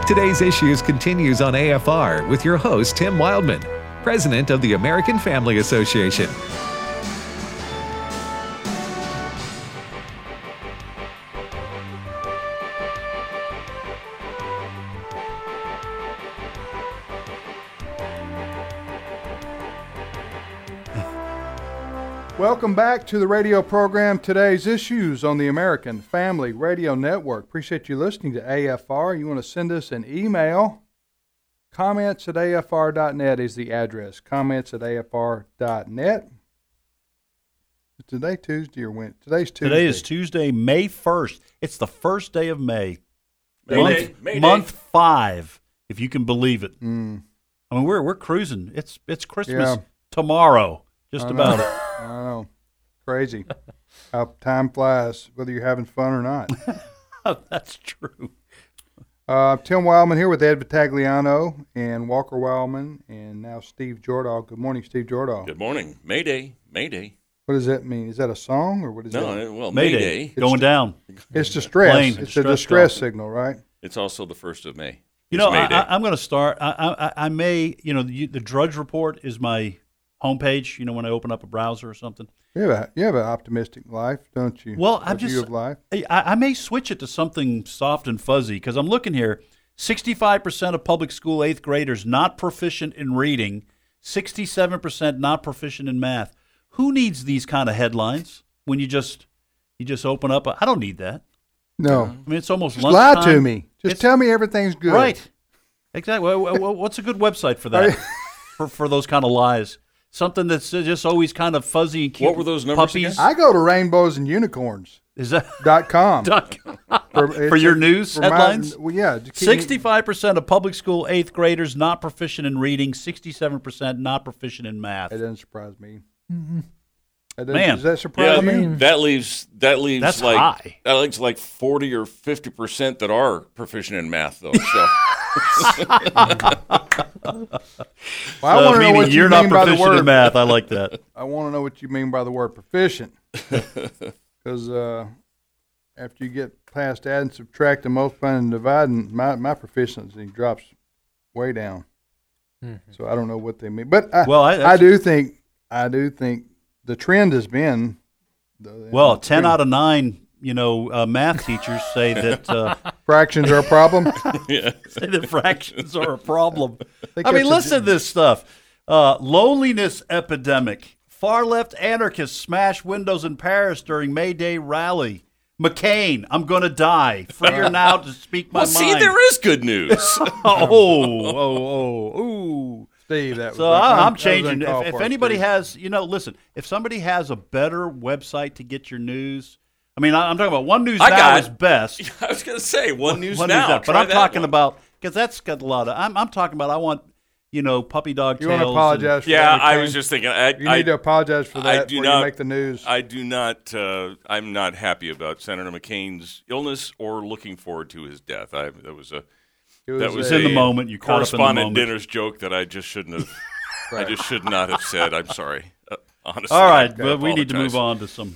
Today's Issues continues on AFR with your host, Tim Wildman, President of the American Family Association. Welcome back to the radio program, Today's Issues on the American Family Radio Network. Appreciate you listening to AFR. You want to send us an email. Comments@afr.net is the address. Comments@afr.net. Is today Tuesday or when? Today's Tuesday. Today is Tuesday, May 1st. It's the first day of May. May Month 5, if you can believe it. I mean, we're cruising. It's Christmas Yeah. tomorrow, just about it. I know. Crazy how time flies, whether you're having fun or not. That's true. Tim Wildman here with Ed Vitagliano and Walker Wildman and now Steve Jordahl. Good morning, Steve Jordahl. Good morning. Mayday. Mayday. What does that mean? Is that a song or what is that? No, well, Mayday. Mayday. Going down. It's distress. Plane. It's a Distress distress call. signal, right? It's also the 1st of May. You know, I'm going to start. I may, the Drudge Report is my homepage, when I open up a browser or something. You have an optimistic life, don't you? Well, A view of life. I may switch it to something soft and fuzzy because I'm looking here. 65% of public school 8th graders not proficient in reading, 67% not proficient in math. Who needs these kind of headlines when you just open up? I don't need that. No. I mean, it's almost Just lunchtime. lie to me. Just tell me everything's good. Right. Exactly. What's a good website for that? for those kind of lies? Something that's just always kind of fuzzy and cute. What were those numbers puppies? again? I go to rainbowsandunicorns.com. Is that for your news headlines? Well, yeah. 65% of public school 8th graders not proficient in reading, 67% not proficient in math. That doesn't surprise me. Man. Does that surprise you? That leaves That's high. That leaves like 40 or 50% that are proficient in math, though. So Well, I want to know what you you're mean not by the proficient in word. math. I like that. I want to know what you mean by the word proficient. Because after you get past adding, subtracting, multiplying, and dividing, my proficiency drops way down. Mm-hmm. So I don't know what they mean. But I do think the trend has been. 10 out of 9, math teachers say that fractions are a problem. say that fractions are a problem. think I mean, that's listen to this stuff. Loneliness epidemic. Far-left anarchists smash windows in Paris during May Day rally. McCain, I'm going to die. Freer now to speak my mind. see, there is good news. Ooh. Steve, that was So I'm that was changing. uncalled If for, anybody Steve. has, listen, if somebody has a better website to get your news, I mean, I'm talking about One News Now is best. I was going to say One News One Now. News But Try I'm that talking one. about, because that's got a lot of, I'm talking about, I want, puppy dog You tails. want to apologize for Yeah, that, I McCain? was just thinking. You need to apologize for that do before not you make the news. I do not. I'm not happy about Senator McCain's illness or looking forward to his death. That was in the moment. You caught up in the correspondent moment. dinner's joke that I just shouldn't have. I just should not have said. I'm sorry. Honestly. All right, I but we need to move apologize. on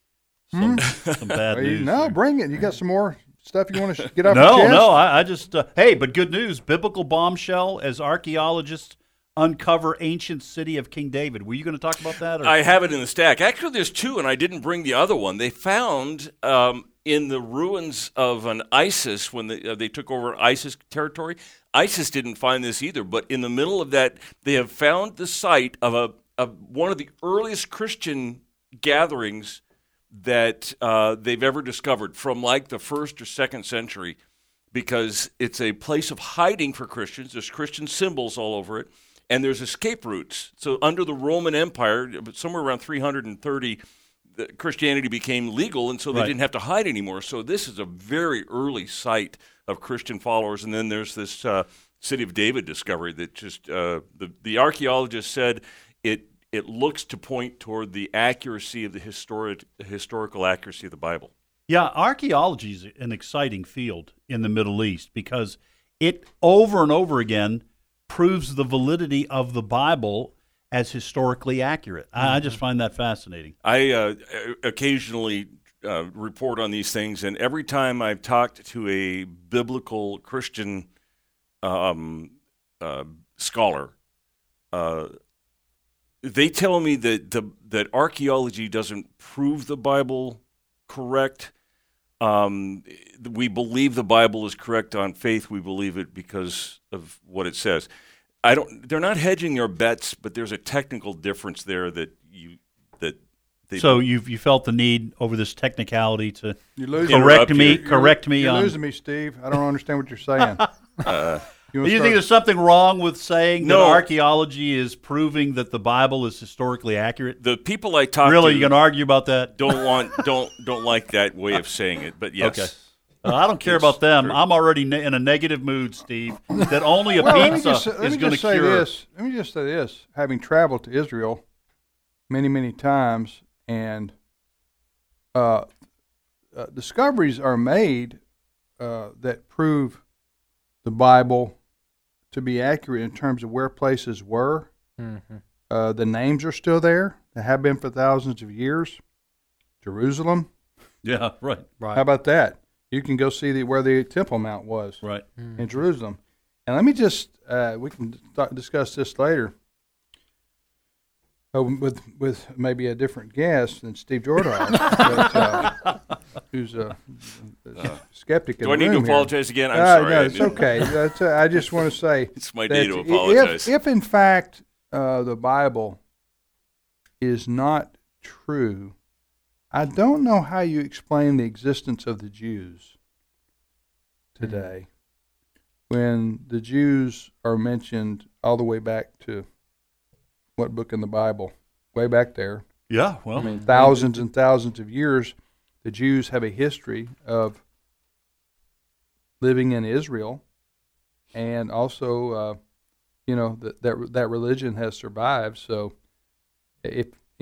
to some bad news. No, here. bring it. You got some more stuff you want to get off No, your chest? no, I just, hey, but good news. Biblical bombshell as archaeologists uncover ancient city of King David. Were you going to talk about that? Or? I have it in the stack. Actually, there's two, and I didn't bring the other one. They found in the ruins of an ISIS when they took over ISIS territory. ISIS didn't find this either, but in the middle of that, they have found the site of one of the earliest Christian gatherings that they've ever discovered from like the 1st or 2nd century, because it's a place of hiding for Christians. There's Christian symbols all over it, and there's escape routes. So under the Roman Empire, somewhere around 330, Christianity became legal, and so they didn't have to hide anymore. So this is a very early site of Christian followers. And then there's this City of David discovery that just the archaeologist said it looks to point toward the accuracy of the historical accuracy of the Bible. Yeah, archaeology is an exciting field in the Middle East because it over and over again proves the validity of the Bible as historically accurate. I just find that fascinating. I occasionally report on these things, and every time I've talked to a biblical Christian scholar. They tell me that archaeology doesn't prove the Bible correct. We believe the Bible is correct on faith. We believe it because of what it says. They're not hedging their bets, but there's a technical difference there that they. So you felt the need over this technicality to correct me You're on. losing me, Steve. I don't understand what you're saying. Do you think there's something wrong with saying that archaeology is proving that the Bible is historically accurate? The people I talk to really, you can argue about that? Don't like that way of saying it, but yes. Okay. I don't care about them. True. I'm already in a negative mood, Steve. That only a pizza is going to cure. Let me just say this: having traveled to Israel many, many times, and discoveries are made that prove the Bible to be accurate in terms of where places were. Mm-hmm. The names are still there. They have been for thousands of years. Jerusalem. Yeah, right. How about that? You can go see where the Temple Mount was. Right. In Jerusalem. And let me just, we can discuss this later with maybe a different guest than Steve Jordan, who's a skeptic. Do I need to apologize again? I'm sorry. No, it's okay. I just want to say it's my day to apologize. If in fact the Bible is not true, I don't know how you explain the existence of the Jews today when the Jews are mentioned all the way back to what book in the Bible? Way back there. Yeah, well. I mean, thousands and thousands of years, the Jews have a history of living in Israel, and also, that religion has survived. So, if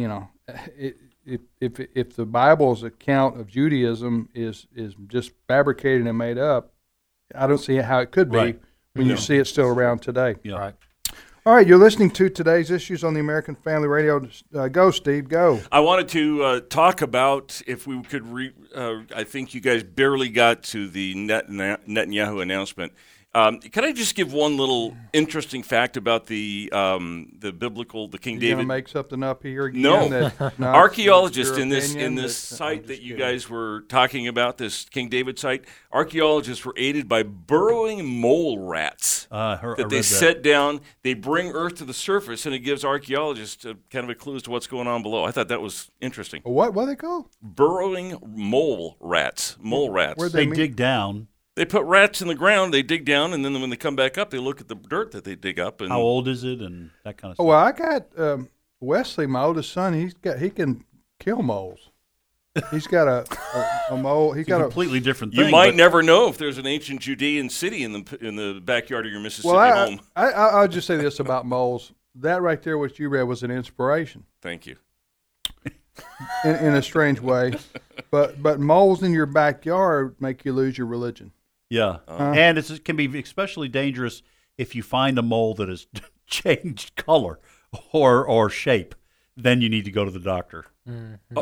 the Bible's account of Judaism is just fabricated and made up, I don't see how it could be when you see it still around today. Yeah. Right. All right, you're listening to today's issues on the American Family Radio. Go, Steve, go. I wanted to talk about, if we could, I think you guys barely got to the Netanyahu announcement. Can I just give one little interesting fact about the biblical, the King David? You're going to make something up here again? No. Archaeologists in this site that you guys were talking about, this King David site, archaeologists were aided by burrowing mole rats that they set down. They bring Earth to the surface, and it gives archaeologists kind of a clue as to what's going on below. I thought that was interesting. What are they called? Burrowing mole rats. Mole rats. Where'd they dig down? They put rats in the ground, they dig down, and then when they come back up, they look at the dirt that they dig up. And how old is it and that kind of stuff? Oh, well, I got Wesley, my oldest son, he can kill moles. He's got a mole. He's got completely different thing. You might never know if there's an ancient Judean city in the backyard of your Mississippi home. I'll just say this about moles. That right there, what you read, was an inspiration. Thank you. In a strange way. But moles in your backyard make you lose your religion. Yeah, and it can be especially dangerous if you find a mole that has changed color or shape. Then you need to go to the doctor. Mm-hmm.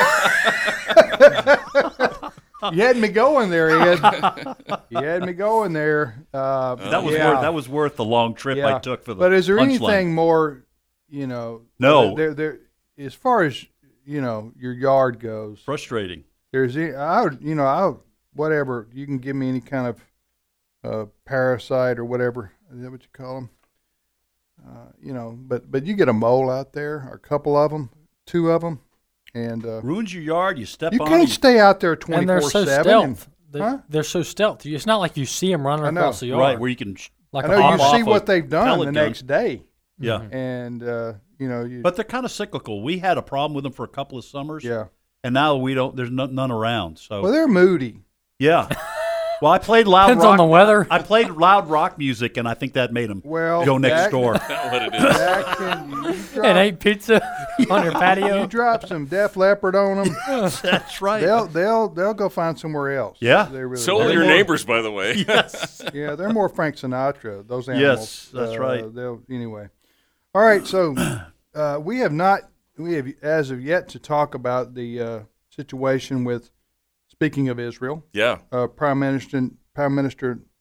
You had me going there, Ed. You had me going there. That was worth the long trip I took for the. But is there anything line. more? No. There. As far as your yard goes, frustrating. There's whatever, you can give me any kind of parasite or whatever. Is that what you call them? But you get a mole out there, or a couple of them, 2 of them, and ruins your yard. You step on them. You can't stay out there 24/7. And they're so stealth. They're so stealthy. It's not like you see them running across the yard. Right, where you can. I know you see what they've done the next day. Yeah, and but they're kind of cyclical. We had a problem with them for a couple of summers. Yeah, and now we don't. There's none around. So they're moody. Yeah. Well, I played loud Depends rock. on the weather. I played loud rock music, and I think that made them go next door. That's what it is. And ate pizza on your patio. You drop some Def Leppard on them. That's right. They'll go find somewhere else. Yeah. So are your neighbors, by the way. Yes. Yeah, they're more Frank Sinatra. Those animals. Yes, that's right. Anyway. All right. So we have as of yet to talk about the situation with. Speaking of Israel, yeah, Prime Minister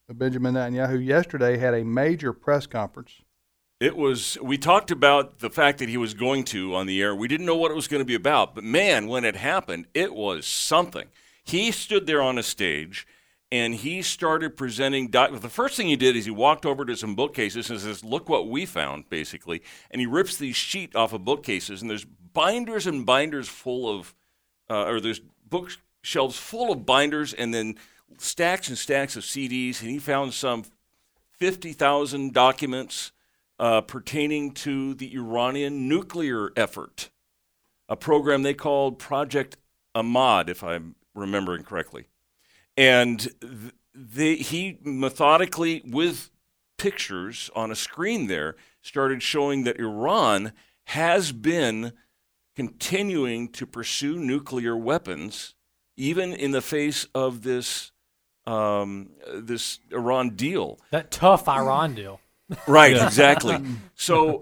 Benjamin Netanyahu, yesterday had a major press conference. We talked about the fact that he was going to on the air. We didn't know what it was going to be about, but man, when it happened, it was something. He stood there on a stage and he started presenting. The first thing he did is he walked over to some bookcases and says, "Look what we found," basically. And he rips these sheet off of bookcases, and there's binders and binders full of, or there's bookshelves full of binders, and then stacks and stacks of CDs. And he found some 50,000 documents pertaining to the Iranian nuclear effort, a program they called Project Ahmad, if I'm remembering correctly. And he methodically, with pictures on a screen there, started showing that Iran has been continuing to pursue nuclear weapons, even in the face of this Iran deal. That tough Iran deal. Right, exactly. So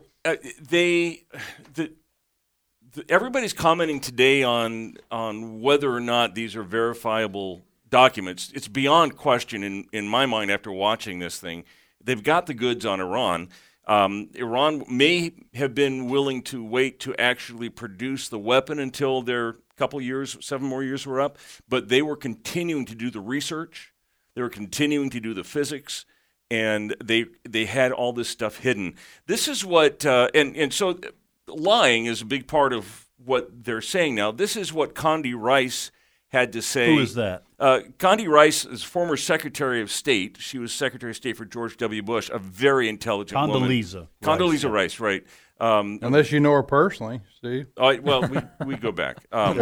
everybody's commenting today on whether or not these are verifiable documents. It's beyond question in my mind after watching this thing. They've got the goods on Iran. Iran may have been willing to wait to actually produce the weapon until their couple years, 7 more years were up, but they were continuing to do the research. They were continuing to do the physics. And they had all this stuff hidden. This is what, and so lying is a big part of what they're saying now. This is what Condi Rice had to say. Who is that? Condi Rice is former Secretary of State. She was Secretary of State for George W. Bush, a very intelligent woman. Condoleezza Rice, right. Unless you know her personally, Steve. Well, we go back.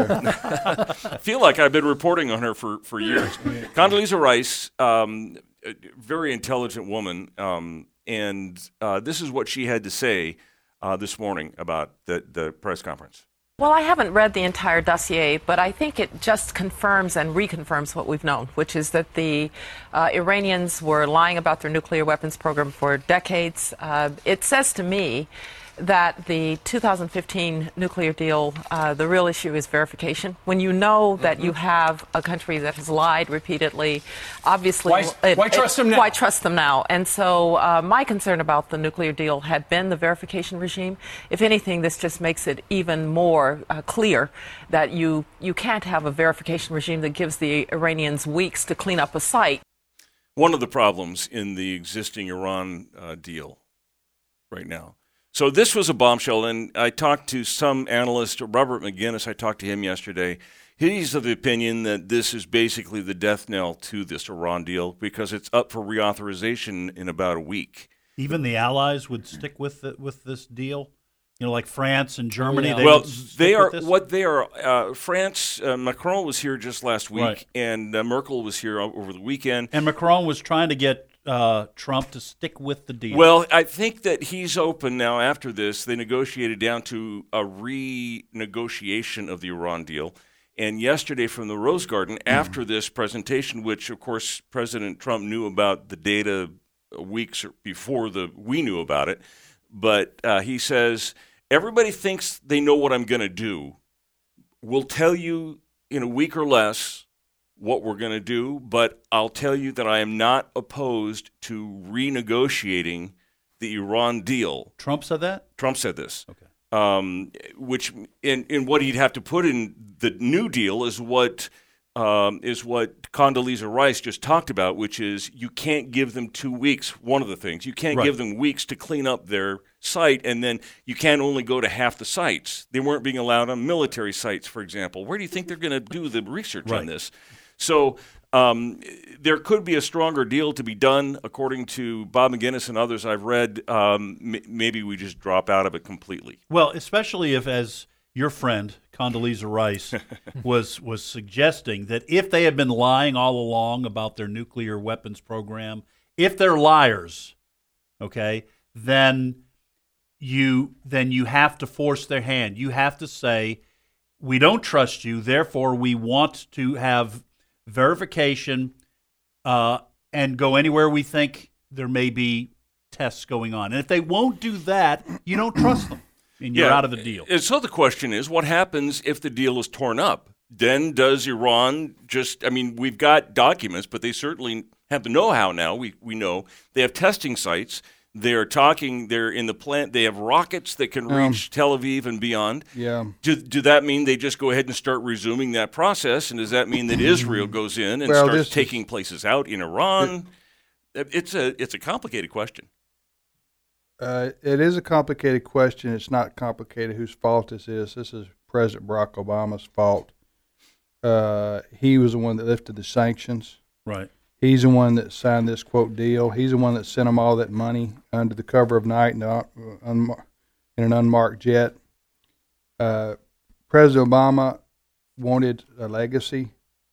I feel like I've been reporting on her for years. Condoleezza Rice, a very intelligent woman, and this is what she had to say this morning about the press conference. Well, I haven't read the entire dossier, but I think it just confirms and reconfirms what we've known, which is that the Iranians were lying about their nuclear weapons program for decades. It says to me that the 2015 nuclear deal, the real issue is verification. When you know that you have a country that has lied repeatedly, obviously... Why trust them now? Why trust them now? And so my concern about the nuclear deal had been the verification regime. If anything, this just makes it even more clear that you can't have a verification regime that gives the Iranians weeks to clean up a site. One of the problems in the existing Iran deal right now. So this was a bombshell, and I talked to some analyst, Robert McGinnis, I talked to him yesterday. He's of the opinion that this is basically the death knell to this Iran deal because it's up for reauthorization in about a week. Even the allies would stick with this deal? You know, like France and Germany? France, Macron was here just last week, right. And Merkel was here over the weekend. And Macron was trying to get Trump to stick with the deal. Well, I think that he's open now after this. They negotiated down to a renegotiation of the Iran deal. And yesterday from the Rose Garden, after this presentation, which, of course, President Trump knew about the data weeks before we knew about it, but he says, everybody thinks they know what I'm going to do. We'll tell you in a week or less what we're going to do, but I'll tell you that I am not opposed to renegotiating the Iran deal. Trump said that? Trump said this. Okay. Which in what he'd have to put in the new deal is what Condoleezza Rice just talked about, which is you can't give them 2 weeks. One of the things you can't give them weeks to clean up their site, and then you can't only go to half the sites. They weren't being allowed on military sites, for example. Where do you think they're going to do the research on this? So there could be a stronger deal to be done, according to Bob McGinnis and others I've read. Maybe we just drop out of it completely. Well, especially if, as your friend Condoleezza Rice was suggesting, that if they had been lying all along about their nuclear weapons program, if they're liars, okay, then you have to force their hand. You have to say, we don't trust you, therefore we want to have verification and go anywhere we think there may be tests going on. And if they won't do that, you don't trust them, and you're out of the deal. And so the question is, what happens if the deal is torn up? Then does Iran we've got documents, but they certainly have the know-how now. We know they have testing sites. They're talking. They're in the plant. They have rockets that can reach Tel Aviv and beyond. Yeah. Do that mean they just go ahead and start resuming that process? And does that mean that Israel goes in and starts taking places out in Iran? It's a complicated question. It is a complicated question. It's not complicated whose fault this is. This is President Barack Obama's fault. He was the one that lifted the sanctions. Right. He's the one that signed this, quote, deal. He's the one that sent them all that money under the cover of night in an unmarked jet. President Obama wanted a legacy,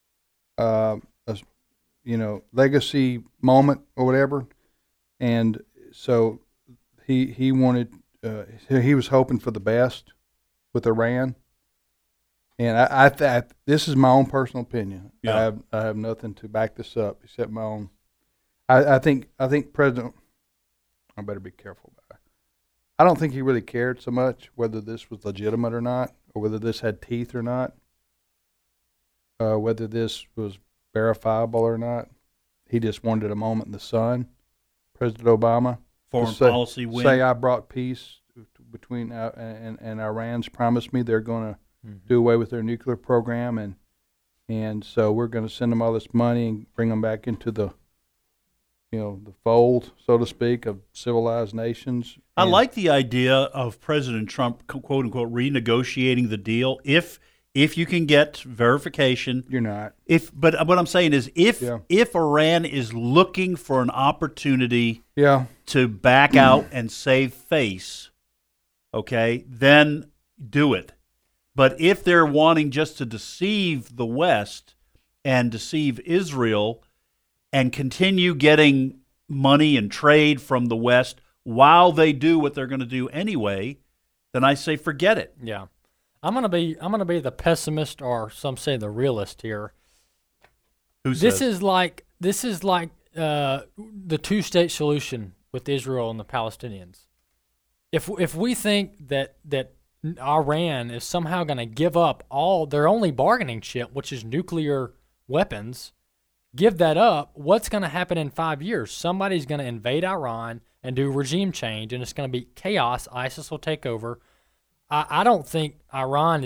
legacy moment or whatever. And so he wanted, he was hoping for the best with Iran. And I this is my own personal opinion. Yeah. I have nothing to back this up except my own. I think President. I better be careful about it. I don't think he really cared so much whether this was legitimate or not, or whether this had teeth or not, whether this was verifiable or not. He just wanted a moment in the sun. President Obama. Foreign policy win. Say I brought peace between and Iran's promised me they're going to do away with their nuclear program, and so we're going to send them all this money and bring them back into the fold, so to speak, of civilized nations. I like the idea of President Trump, quote unquote, renegotiating the deal if you can get verification. You're not. But what I'm saying is if Iran is looking for an opportunity to back out and save face, okay, then do it. But if they're wanting just to deceive the West and deceive Israel and continue getting money and trade from the West while they do what they're going to do anyway, then I say forget it. Yeah. I'm gonna be the pessimist, or some say the realist here. This is like the two-state solution with Israel and the Palestinians. If we think that Iran is somehow going to give up all their only bargaining chip, which is nuclear weapons, give that up, what's going to happen in 5 years? Somebody's going to invade Iran and do regime change, and it's going to be chaos. ISIS will take over. I don't think Iran,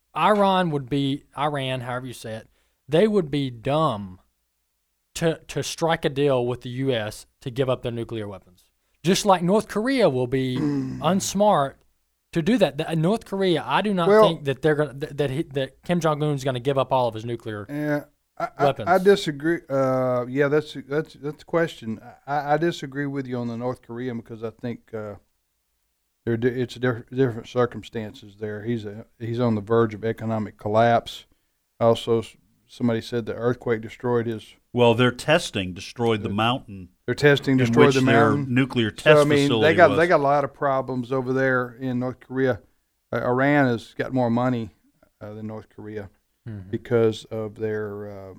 however you say it, they would be dumb to strike a deal with the U.S. to give up their nuclear weapons. Just like North Korea will be unsmart to do that. North Korea, I do not think that they're going that Kim Jong Un is going to give up all of his nuclear weapons. I disagree. That's a question. I disagree with you on the North Korean because I think it's different circumstances there. He's on the verge of economic collapse. Also, somebody said the earthquake destroyed his. Well, their testing destroyed the mountain. Their testing destroyed the mountain. Their nuclear test facility. They got a lot of problems over there in North Korea. Iran has got more money than North Korea because of their,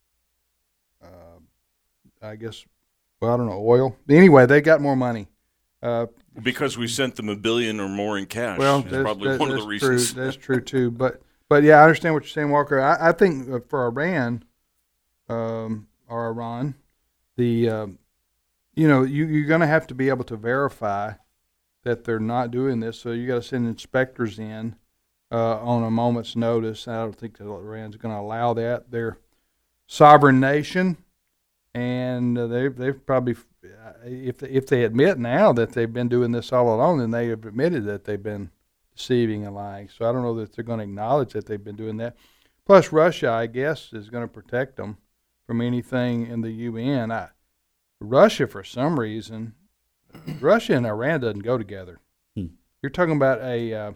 I don't know, oil. Anyway, they got more money. Because we sent them $1 billion or more in cash. Well, that's probably one of the reasons. That's true too. But yeah, I understand what you're saying, Walker. I think for Iran, or Iran, you're going to have to be able to verify that they're not doing this. So you got to send inspectors in on a moment's notice. I don't think that Iran's going to allow that. They're sovereign nation, and they've probably, if they admit now that they've been doing this all along, then they have admitted that they've been deceiving and lying. So I don't know that they're going to acknowledge that they've been doing that. Plus, Russia, I guess, is going to protect them from anything in the UN. Russia, for some reason, Russia and Iran doesn't go together. You're talking about a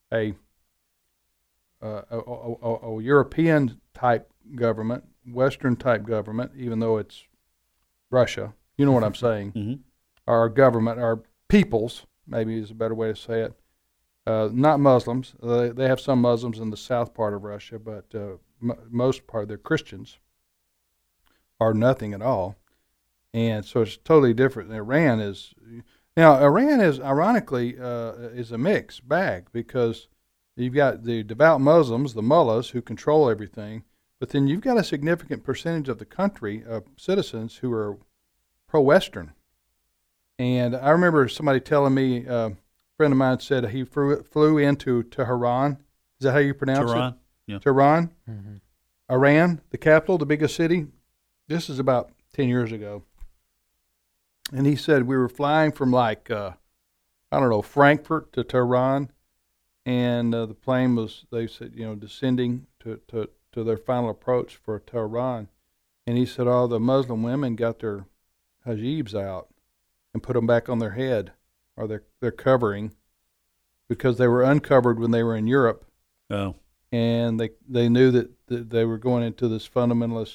European type government, Western type government, even though it's Russia. You know what I'm saying? Our government, our peoples, maybe is a better way to say it. Not Muslims. They have some Muslims in the south part of Russia, but most part they're Christians, or nothing at all. And so it's totally different. Iran is ironically is a mixed bag because you've got the devout Muslims, the mullahs, who control everything, But then you've got a significant percentage of the country, of citizens, who are pro-Western. And I remember somebody telling me, a friend of mine said he flew into Tehran. Is that how you pronounce it? Tehran, yeah. Tehran, Iran, the capital, the biggest city. This is about 10 years ago. And he said we were flying from Frankfurt to Tehran, and the plane was, they said, descending to their final approach for Tehran. And he said all the Muslim women got their hijabs out and put them back on their head, or their covering, because they were uncovered when they were in Europe. Oh. And they knew that they were going into this fundamentalist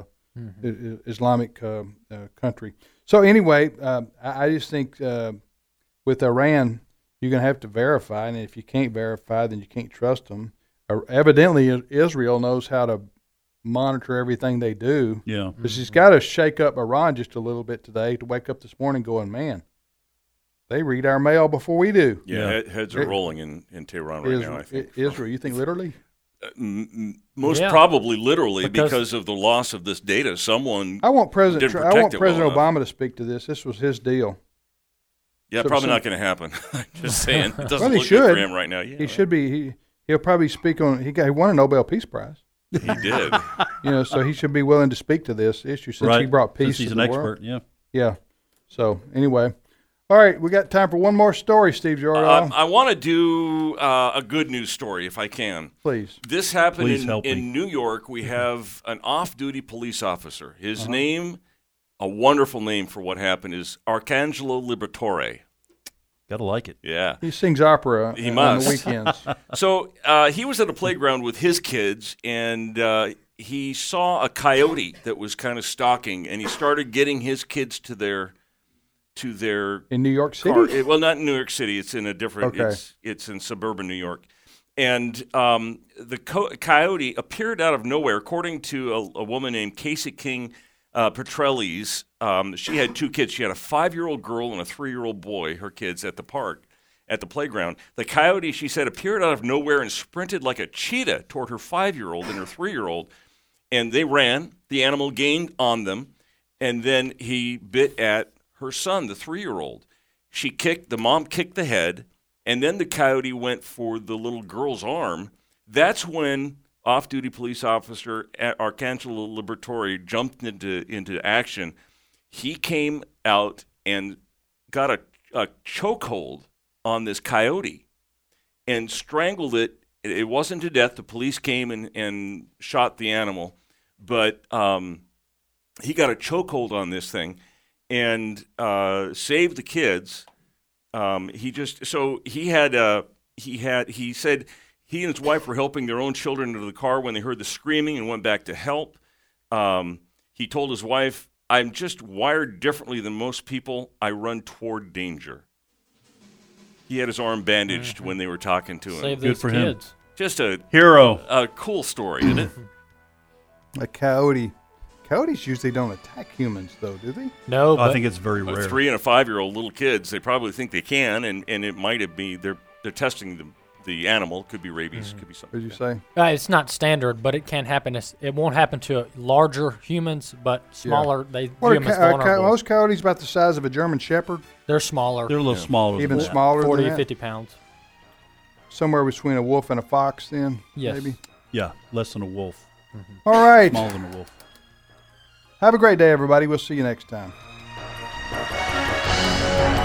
Islamic country. So anyway, I just think with Iran, you're going to have to verify, and if you can't verify, then you can't trust them. Evidently, Israel knows how to monitor everything they do. Yeah. But she's got to shake up Iran just a little bit today to wake up this morning going, man, they read our mail before we do. Yeah, heads are rolling in Tehran right now, I think. Israel, you think literally? Most probably literally because of the loss of this data. Someone I want President well Obama to speak to this. This was his deal. Yeah, probably not going to happen. Just saying. It doesn't he look should. good for him right now. Yeah, he should be. He'll probably speak on. He won a Nobel Peace Prize. He did. So he should be willing to speak to this issue since he brought peace since he's to an the expert. world. Yeah. So anyway, all right, we got time for one more story, Steve Jordan. I want to do a good news story if I can. Please. This happened in New York. We have an off-duty police officer. His name, a wonderful name for what happened, is Arcangelo Liberatore. Gotta like it. Yeah. He sings opera on the weekends. So he was at a playground with his kids, and he saw a coyote that was kind of stalking, and he started getting his kids to their in New York City. Well, not in New York City. It's in a different. Okay. It's in suburban New York, and the coyote appeared out of nowhere, according to a woman named Casey King Petrellis. She had two kids. She had a 5-year-old girl and a 3-year-old boy, her kids, at the park, at the playground. The coyote, she said, appeared out of nowhere and sprinted like a cheetah toward her 5-year-old and her 3-year-old, and they ran. The animal gained on them, and then he bit at her son, the 3-year-old. The mom kicked the head, and then the coyote went for the little girl's arm. That's when off-duty police officer Arcangelo Liberatore jumped into action. He came out and got a chokehold on this coyote and strangled it. It wasn't to death. The police came and shot the animal, but he got a chokehold on this thing and saved the kids. He said he and his wife were helping their own children into the car when they heard the screaming and went back to help. He told his wife, "I'm just wired differently than most people. I run toward danger." He had his arm bandaged when they were talking to him. Save those for kids. him. Just a hero. A cool story, isn't it? A coyote. Coyotes usually don't attack humans, though, do they? No, I think it's very rare. 3 and a 5-year-old little kids, they probably think they can, and it might be they're testing the animal. Could be rabies, could be something. What did you say? It's not standard, but it can happen. It won't happen to larger humans, but smaller. They view them as vulnerable. Most coyotes about the size of a German Shepherd. They're smaller. They're a little smaller. Even than that. smaller 40 than to that? 50 pounds. Somewhere between a wolf and a fox, then. Yes. Maybe. Yeah, less than a wolf. All right. Smaller than a wolf. Have a great day, everybody. We'll see you next time.